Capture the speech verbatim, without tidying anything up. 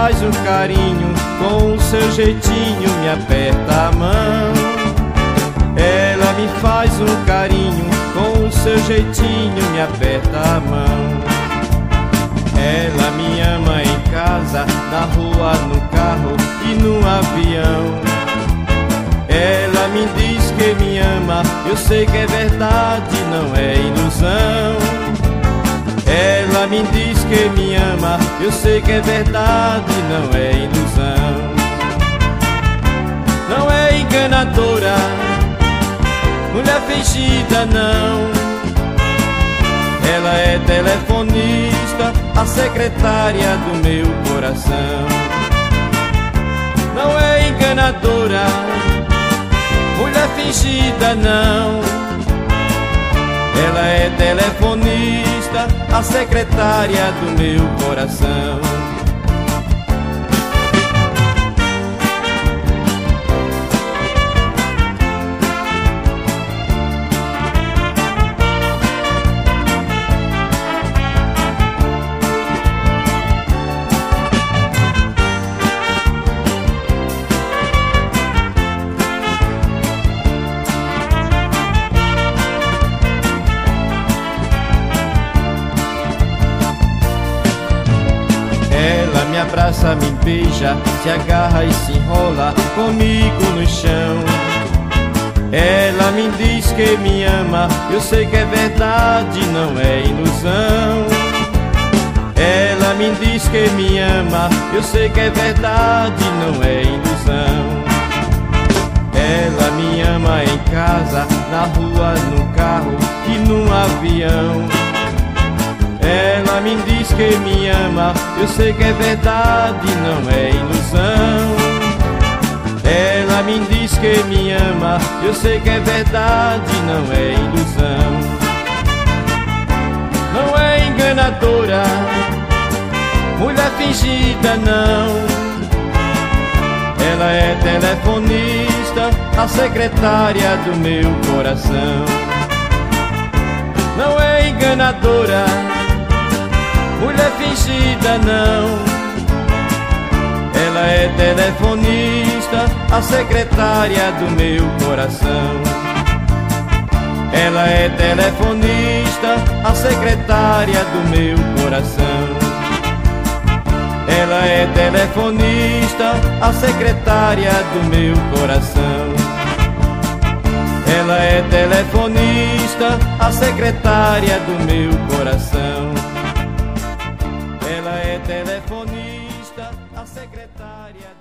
faz um carinho, com o seu jeitinho me aperta a mão. Ela me faz um carinho, com o seu jeitinho me aperta a mão. Ela me ama em casa, na rua, no carro e no avião. Ela me diz que me ama, eu sei que é verdade, não é ilusão. Ela me diz que me ama, eu sei que é verdade, não é ilusão. Não é enganadora, mulher fingida não. Ela é telefonista, a secretária do meu coração. Não é enganadora, mulher fingida não. Ela é telefonista, a secretária do meu coração. Ela me abraça, me beija, se agarra e se enrola comigo no chão. Ela me diz que me ama, eu sei que é verdade, não é ilusão. Ela me diz que me ama, eu sei que é verdade, não é ilusão. Ela me ama em casa, na rua, no carro e no avião. Ela me diz que me ama, eu sei que é verdade, não é ilusão. Ela me diz que me ama, eu sei que é verdade, não é ilusão. Não é enganadora, mulher fingida não. Ela é telefonista, a secretária do meu coração. Não é enganadora, mulher fingida não. Ela é telefonista, a secretária do meu coração. Ela é telefonista, a secretária do meu coração. Ela é telefonista, a secretária do meu coração. Ela é telefonista, a secretária do meu coração. Ela é telefonista, a secretária